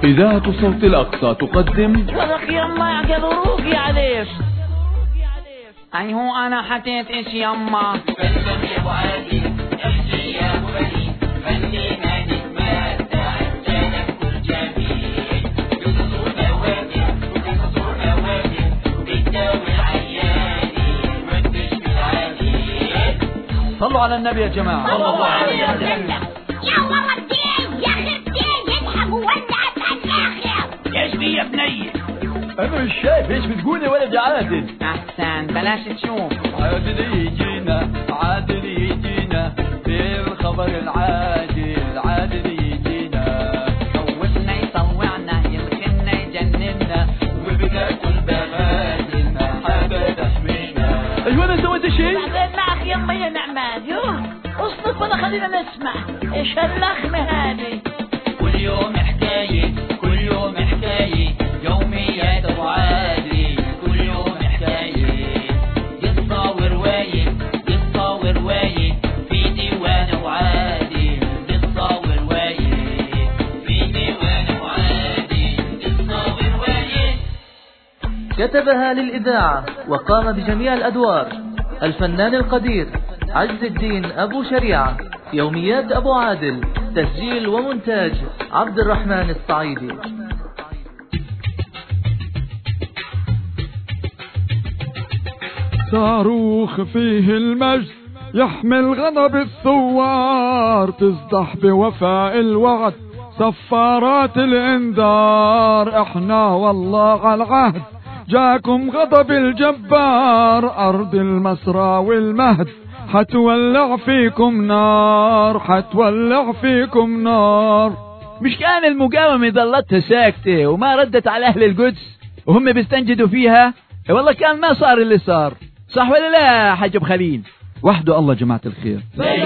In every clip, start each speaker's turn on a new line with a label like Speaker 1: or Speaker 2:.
Speaker 1: إذاعة صوت الأقصى تقدم
Speaker 2: ولك يما يعقلوك يا عليش. أي هو أنا حتيت إيش يما
Speaker 3: فندم يا أبو عادل احكي يا أبو بديع فندنا نتمتع جانب كل جميل بنصور نوادر وبنصور نوادر بتداوي العياني وبتشفي العليل.
Speaker 1: صلوا على النبي يا جماعة.
Speaker 3: صلى الله عليه وسلم.
Speaker 4: يا والله الدين يا أخي الدين يلحق وولعت على الآخر.
Speaker 3: ايش بي يا بني؟
Speaker 1: أنا مش شايف إيش بتقول يا ولد يا عادل.
Speaker 2: أحسن بلاش تشوف.
Speaker 1: عادل يجينا عادل يجينا بالخبر العاجل عادل يجينا
Speaker 2: خوفنا يطوعنا يمكننا يجننا
Speaker 1: وبناكل بغادنا حاجة تحمينا. أيوة أنا سويت شيء؟
Speaker 2: بعدين معك يما يا نعمان. يوه اصطف ولا خلينا نسمع ايش هاللخمة هذه.
Speaker 3: كل يوم حكاية كل يوم حكاية يوميات أبو عادل كل يوم حكاية قصة ورواية قصة ورواية في ديوان أبو عادل قصة ورواية في ديوان أبو عادل قصة ورواية.
Speaker 5: كتبها للإذاعة وقام بجميع الأدوار الفنان القدير عز الدين أبو شريعة. يوميات أبو عادل، تسجيل ومونتاج عبد الرحمن الصعيدي.
Speaker 6: صاروخ فيه المجد يحمل غضب الثوار تصدح بوفاء الوعد صفارات الانذار. احنا والله على العهد جاكم غضب الجبار أرض المسرى والمهد حتولع فيكم نار حتولع فيكم نار.
Speaker 7: مش كان المقاومة ظلتها ساكتة وما ردت على أهل القدس وهم بيستنجدوا فيها؟ والله كان ما صار اللي صار. صح ولا لا حاج أبو خليل؟ وحده الله جماعة الخير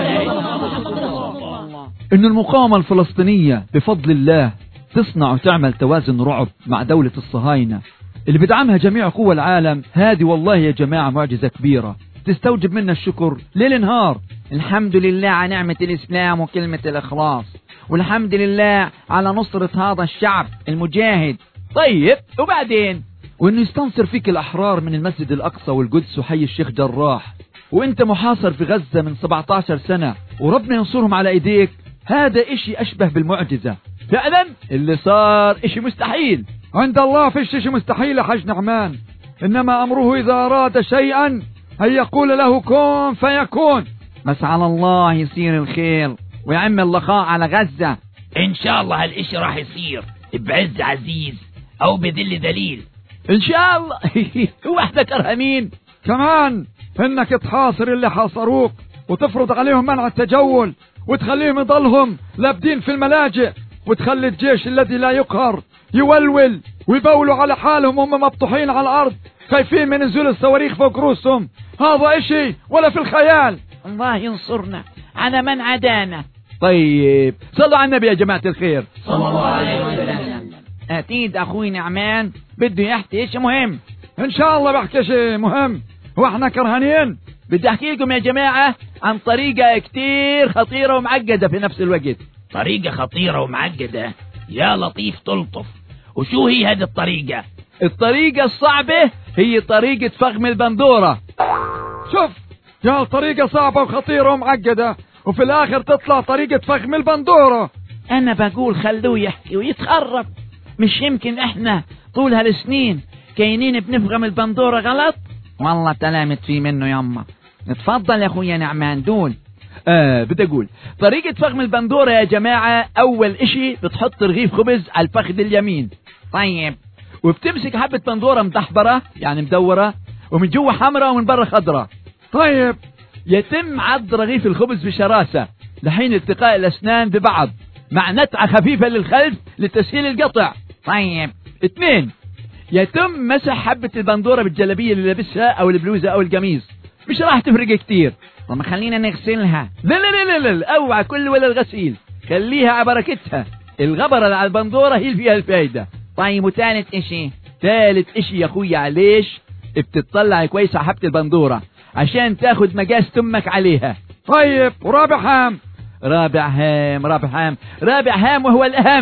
Speaker 7: إن المقاومة الفلسطينية بفضل الله تصنع وتعمل توازن رعب مع دولة الصهاينة اللي بدعمها جميع قوى العالم. هذه والله يا جماعة معجزة كبيرة تستوجب منا الشكر ليل نهار.
Speaker 2: الحمد لله على نعمة الإسلام وكلمة الإخلاص، والحمد لله على نصرة هذا الشعب المجاهد.
Speaker 7: طيب وبعدين؟
Speaker 5: وإنه يستنصر فيك الأحرار من المسجد الأقصى والقدس وحي الشيخ جراح وإنت محاصر في غزة من 17 سنة وربنا ينصرهم على إيديك. هذا إشي أشبه بالمعجزة
Speaker 7: فعلا. اللي صار إشي مستحيل.
Speaker 6: عند الله فيش شيء مستحيل يا حاج نعمان، إنما أمره إذا أراد شيئا أن يقول له كن فيكون.
Speaker 2: بس على الله يصير الخير ويعم اللقاء على غزة
Speaker 3: إن شاء الله هالإشي راح يصير بعز عزيز أو بذل ذليل
Speaker 7: إن شاء الله. هو احنا كرهانين
Speaker 6: كمان إنك تحاصر اللي حاصروك وتفرض عليهم منع التجول وتخليهم يضلهم لابدين في الملاجئ وتخلي الجيش الذي لا يقهر يولول ويبولوا على حالهم وهم مبطوحين على الأرض خايفين من نزول الصواريخ فوق رؤوسهم. هذا إشي ولا في الخيال.
Speaker 2: الله ينصرنا على من عدانا.
Speaker 7: طيب صلوا على النبي يا جماعة الخير
Speaker 3: صلى الله عليه وسلم.
Speaker 2: أكيد أخوي نعمان بده يحكي إيش مهم.
Speaker 6: إن شاء الله بحكي شيء مهم. وإحنا كرهانين.
Speaker 7: بدي أحكي لكم يا جماعة عن طريقة كتير خطيرة ومعقدة في نفس الوقت.
Speaker 3: طريقة خطيرة ومعقدة يا لطيف تلطف. وشو هي هذه الطريقة؟
Speaker 7: الطريقة الصعبة هي طريقة فخم البندورة.
Speaker 6: شوف يا طريقة صعبة وخطيرة ومعقدة وفي الآخر تطلع طريقة فخم البندورة.
Speaker 2: أنا بقول خلوه يحكي ويتخرب. مش يمكن إحنا طول هالسنين كاينين بنفهم البندورة غلط؟ والله تلامت فيه منه يما. اتفضل يا أخويا نعمان دول.
Speaker 7: بدي أقول طريقة فخم البندورة يا جماعة. أول إشي بتحط رغيف خبز على الفخذ اليمين.
Speaker 2: طيب.
Speaker 7: وبتمسك حبة بندورة مدحبرة يعني مدورة ومن جوا حمرة ومن برا خضرة.
Speaker 6: طيب.
Speaker 7: يتم عض رغيف الخبز بشراسة لحين التقاء الأسنان ببعض مع نتعة خفيفة للخلف لتسهيل القطع.
Speaker 2: طيب.
Speaker 7: 2. يتم مسح حبة البندورة بالجلبية اللي لابسها أو البلوزة أو القميص. مش راح تفرق كتير.
Speaker 2: طب خلينا نغسلها.
Speaker 7: لا لا لا لا اوعى كل ولا الغسيل، خليها على بركتها. الغبرة اللي على البندورة هي اللي فيها الفايدة.
Speaker 2: طيب وثالث اشي؟
Speaker 7: ثالث اشي يا اخويا عليش بتطلع كويس على حبة البندورة عشان تاخد مقاس تمك عليها.
Speaker 6: طيب ورابع هام؟
Speaker 7: رابع هام وهو الأهم.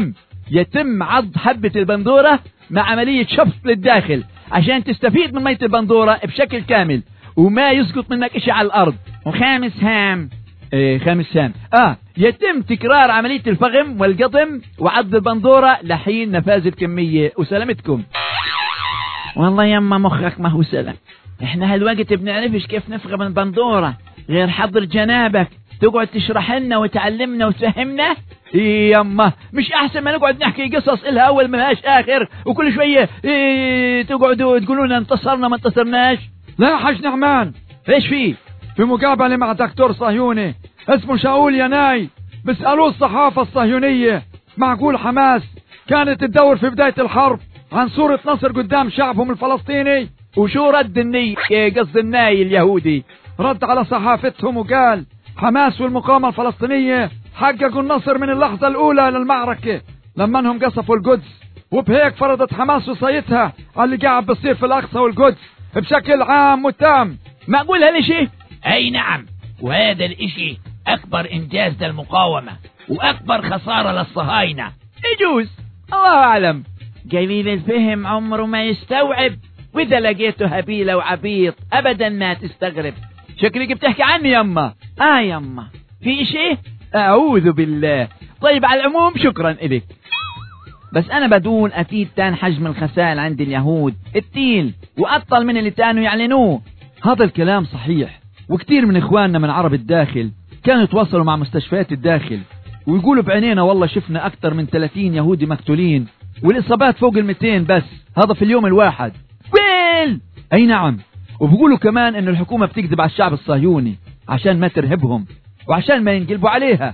Speaker 2: يتم عض حبة البندورة مع عملية شفط للداخل عشان تستفيد من مية البندورة بشكل كامل وما يسقط منك اشي على الارض. وخامس هام خامس هام يتم تكرار عملية الفغم والقطم وعض البندورة لحين نفاذ الكمية وسلامتكم. والله يما مخك ما هو سلام، احنا هالوقت بنعرفش كيف نفغم البندورة غير حضر جنابك تقعد تشرح لنا وتعلمنا وتفهمنا. يما مش احسن ما نقعد نحكي قصص إلها اول ملهاش اخر وكل شوية تقعدوا تقولون انتصرنا ما انتصرناش؟
Speaker 6: لا يا حاج نعمان،
Speaker 2: ايش فيه؟
Speaker 6: في مقابلة مع دكتور صهيوني اسمه شاول يناي بيسألوه الصحافة الصهيونية معقول حماس كانت تدور في بداية الحرب عن صورة نصر قدام شعبهم الفلسطيني؟
Speaker 2: وشو رد الني قصد الناي اليهودي؟
Speaker 6: رد على صحافتهم وقال حماس والمقاومة الفلسطينية حققوا النصر من اللحظة الأولى للمعركة لما انهم قصفوا القدس، وبهيك فرضت حماس وصيتها على اللي قاعد بصير في الأقصى والقدس بشكل عام وتام.
Speaker 2: معقول هالشيء؟
Speaker 3: اي نعم، وهذا الاشي اكبر انجاز للمقاومة واكبر خسارة للصهاينة.
Speaker 2: يجوز، الله اعلم. قليل الفهم عمره ما يستوعب، واذا لقيته هبيلة وعبيط ابدا ما تستغرب. شكلك بتحكي عني يما. يما في شيء؟ اعوذ بالله. طيب على العموم شكرا إلك، بس انا بدون اكيد تان حجم الخسائر عند اليهود التيل وأبطل من اللي كانوا يعلنوه.
Speaker 5: هذا الكلام صحيح، وكثير من اخواننا من عرب الداخل كانوا يتواصلوا مع مستشفيات الداخل ويقولوا بعينينا والله شفنا اكثر من 30 يهودي مقتولين والاصابات فوق 200 بس، هذا في اليوم الواحد.
Speaker 2: ويل
Speaker 5: اي نعم، وبيقولوا كمان ان الحكومة بتكذب على الشعب الصهيوني عشان ما ترهبهم وعشان ما ينقلبوا عليها.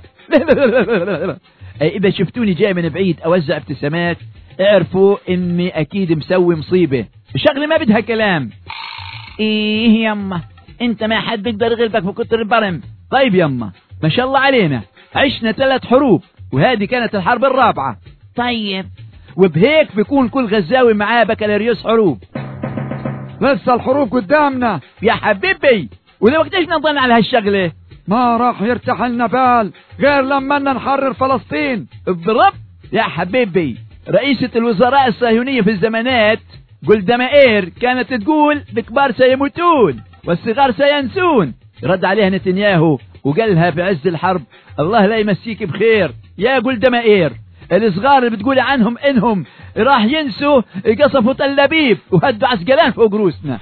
Speaker 2: اذا شفتوني جاي من بعيد اوزع ابتسامات اعرفوا اني اكيد مسوي مصيبة، شغلة ما بدها كلام. ايه يما انت ما حد بيقدر يغلبك بكتر البرم.
Speaker 5: طيب يما ما شاء الله علينا عشنا 3 حروب وهذه كانت الحرب الرابعة.
Speaker 2: طيب وبهيك بيكون كل غزاوي معاه بكالوريوس حروب.
Speaker 6: لسه الحروب قدامنا
Speaker 2: يا حبيبي، ولو وقتاش نضل على هالشغلة؟
Speaker 6: ما راح يرتاح لنا بال غير لما نحرر فلسطين.
Speaker 2: بالضبط يا حبيبي. رئيسة الوزراء الصهيونية في الزمانات جولدا مائير كانت تقول الكبار سيموتون والصغار سينسون. رد عليها نتنياهو وقالها في عز الحرب الله لا يمسيك بخير يا جولدا مائير، الصغار اللي بتقولي عنهم انهم راح ينسوا قصفوا تل أبيب وهدوا عسقلان فوق روسنا.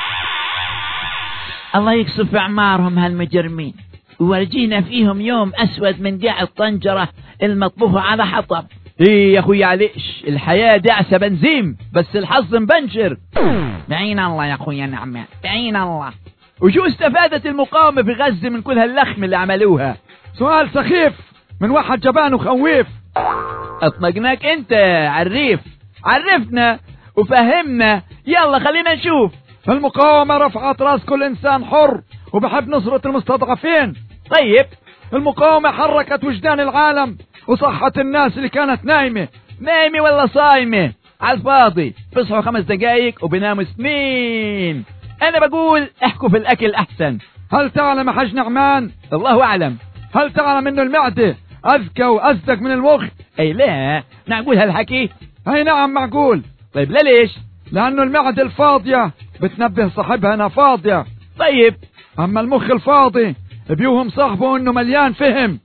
Speaker 2: الله يقصف اعمارهم هالمجرمين وورجينا فيهم يوم اسود من قاع الطنجرة المطبوخة على حطب.
Speaker 5: ايه يا اخوي عليش الحياة دعسة بنزيم بس الحظ مبنشر.
Speaker 2: بعين الله يا اخويا نعمان، بعين الله.
Speaker 5: وشو استفادت المقاومة في غزة من كل هاللخم اللي عملوها؟
Speaker 6: سؤال سخيف من واحد جبان وخويف.
Speaker 2: اطمقناك انت عريف، عرفنا وفهمنا، يلا خلينا نشوف.
Speaker 6: المقاومة رفعت راس كل انسان حر وبحب نصرة المستضعفين.
Speaker 2: طيب
Speaker 6: المقاومة حركت وجدان العالم وصحت الناس اللي كانت نايمة
Speaker 2: ولا صايمة على الفاضي، بيصحوا 5 دقايق وبناموا سنين. انا بقول احكوا في الاكل احسن.
Speaker 6: هل تعلم يا حاج نعمان؟
Speaker 2: الله اعلم.
Speaker 6: هل تعلم انه المعدة اذكى واصدق من المخ؟
Speaker 2: اي لا معقول هالحكي؟
Speaker 6: اي نعم معقول.
Speaker 2: طيب ليش؟
Speaker 6: لانه المعدة الفاضية بتنبه صاحبها انها فاضية.
Speaker 2: طيب
Speaker 6: اما المخ الفاضي بيوهم صاحبه انه مليان فهم.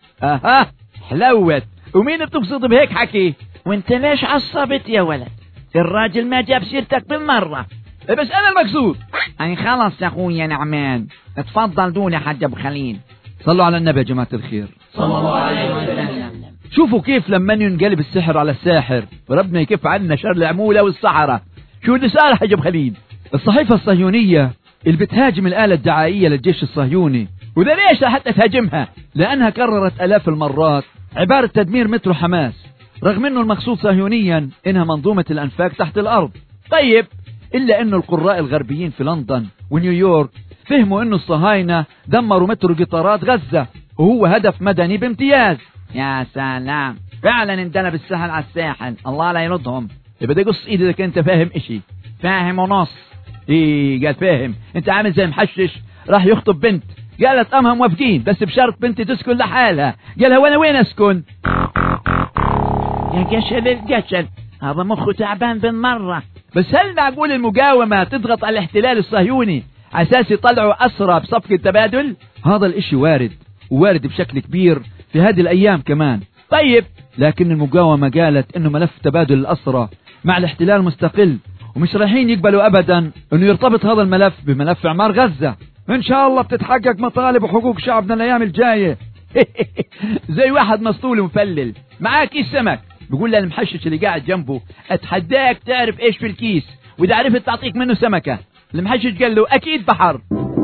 Speaker 2: حلوت. ومين بتقصد بهيك حكي؟ وانت ليش عصبت يا ولد؟ الراجل ما جاب سيرتك بالمرة.
Speaker 5: بس انا المقصود.
Speaker 2: اي خلص يا اخويا نعمان، اتفضل دون يا حاج ابو خليل.
Speaker 5: صلوا على النبي يا جماعة الخير
Speaker 2: صلى الله عليه وسلم.
Speaker 5: شوفوا كيف لما ينقلب السحر على الساحر وربنا يكف عنا شر العمولة والسحرة. شو اللي صار حاج ابو خليل؟ الصحيفة الصهيونية اللي بتهاجم الآلة الدعائية للجيش الصهيوني.
Speaker 2: وده ليش حتى تهاجمها؟
Speaker 5: لأنها كررت آلاف المرات عبارة تدمير مترو حماس، رغم أنه المقصود صهيونيا إنها منظومة الأنفاق تحت الأرض.
Speaker 2: طيب
Speaker 5: إلا أنه القراء الغربيين في لندن ونيويورك فهموا أنه الصهاينة دمروا مترو قطارات غزة وهو هدف مدني بامتياز.
Speaker 2: يا سلام، فعلا اندلب السهل على الساحل، الله لا يردهم.
Speaker 5: بدي قص ايدي اذا كنت فاهم اشي.
Speaker 2: فاهم ونص.
Speaker 5: ايه قال فاهم. انت عامل زي محشش راح يخطب بنت، قالت امها موافقين بس بشرط بنتي تسكن لحالها. قالها وانا وين اسكن؟
Speaker 2: يا جشل الجشل، هذا مخه تعبان بالمرة.
Speaker 5: بس هل معقول المقاومة تضغط على الاحتلال الصهيوني على أساس يطلعوا أسرى بصفقة تبادل؟ هذا الاشي وارد، ووارد بشكل كبير في هذه الأيام كمان.
Speaker 2: طيب
Speaker 5: لكن المقاومة قالت إنه ملف تبادل الأسرى مع الاحتلال مستقل، ومش رايحين يقبلوا أبدا إنه يرتبط هذا الملف بملف إعمار غزة.
Speaker 6: إن شاء الله بتتحقق مطالب وحقوق شعبنا الأيام الجاية.
Speaker 5: زي واحد مسطول ومفلل معاه كيس سمك، بيقول للمحشش اللي قاعد جنبه اتحداك تعرف ايش في الكيس، واذا عرفت تعطيك منه سمكة. المحشش قال له اكيد بحر.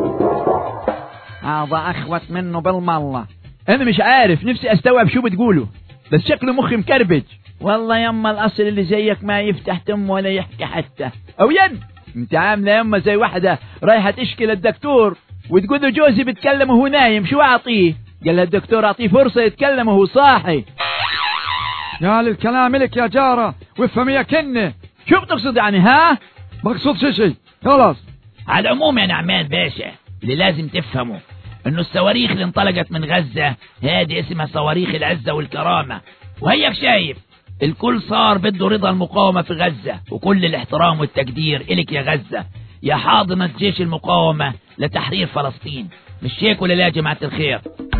Speaker 2: هذا اخوت منه بالمرة.
Speaker 5: انا مش عارف، نفسي استوعب شو بتقوله، بس شكله مخي مكربج.
Speaker 2: والله يما الاصل اللي زيك ما يفتح تم ولا يحكي حتى.
Speaker 5: او ين انت عامله يما زي واحدة رايحة تشكي للدكتور وتقول له جوزي بتكلم وهو نايم، شو اعطيه؟ قال الدكتور اعطيه فرصة يتكلم وهو صاحي.
Speaker 6: يا للكلام لك يا جارة، وافهم يا كنة.
Speaker 5: شو بتقصد يعني؟ ها
Speaker 6: بقصد شي خلاص.
Speaker 3: على العموم يا نعمان باشا، اللي لازم تفهمه انه الصواريخ اللي انطلقت من غزة هذه اسمها صواريخ العزة والكرامة، وهيك شايف الكل صار بده رضا المقاومة في غزة، وكل الاحترام والتقدير إلك يا غزة يا حاضنة جيش المقاومة لتحرير فلسطين. مش هيك ولا لا يا جماعة الخير؟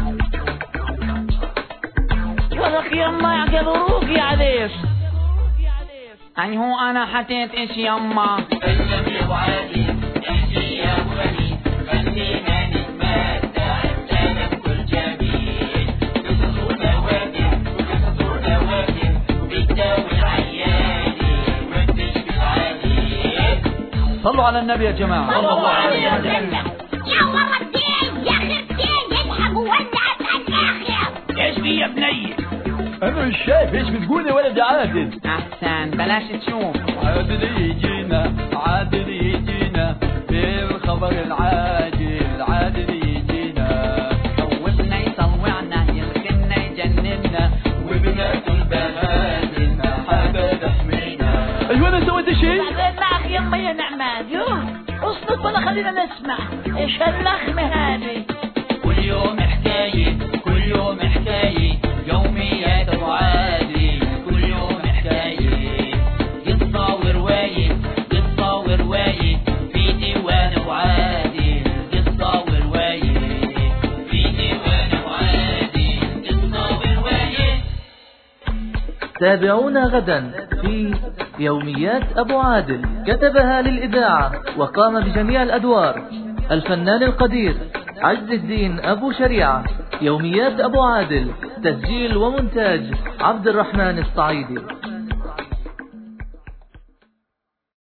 Speaker 2: ولك يما يعقل روقي عليك. أي هو أنا حتيت إيش يما؟
Speaker 5: صلوا على النبي يا جماعة.
Speaker 4: صلوا الله عليه وسلم. يا ولدين يا خرتين الحقوا ولعت الآخر.
Speaker 3: ايش في يا بني؟
Speaker 5: انا مش شايف ايش بتقول يا ولد عادل.
Speaker 2: أحسن بلاش تشوف.
Speaker 1: عادل يجينا بالخبر العاجل، عادل يجينا
Speaker 2: خوفنا يطلعنا يلقنا يجننا
Speaker 1: وبناكل بهادلنا حاجة تحمينا.
Speaker 5: ايوه انا سويت شيء؟
Speaker 8: معك يما يا نعمان. يوه اصبر ولا خلينا نسمع ايش هاللخمة هذه.
Speaker 1: كل يوم حكاية، كل يوم حكاية، يوميات ابو عادل. كل يوم حكاية، قصة ورواية، قصة ورواية في ديوان ابو عادل. قصة ورواية في ديوان ابو عادل. قصة ورواية.
Speaker 9: تابعونا غدا في يوميات أبو عادل. كتبها للإذاعة وقام بجميع الأدوار الفنان القدير عز الدين أبو شريعة. يوميات أبو عادل، تسجيل ومونتاج عبد الرحمن الصعيدي.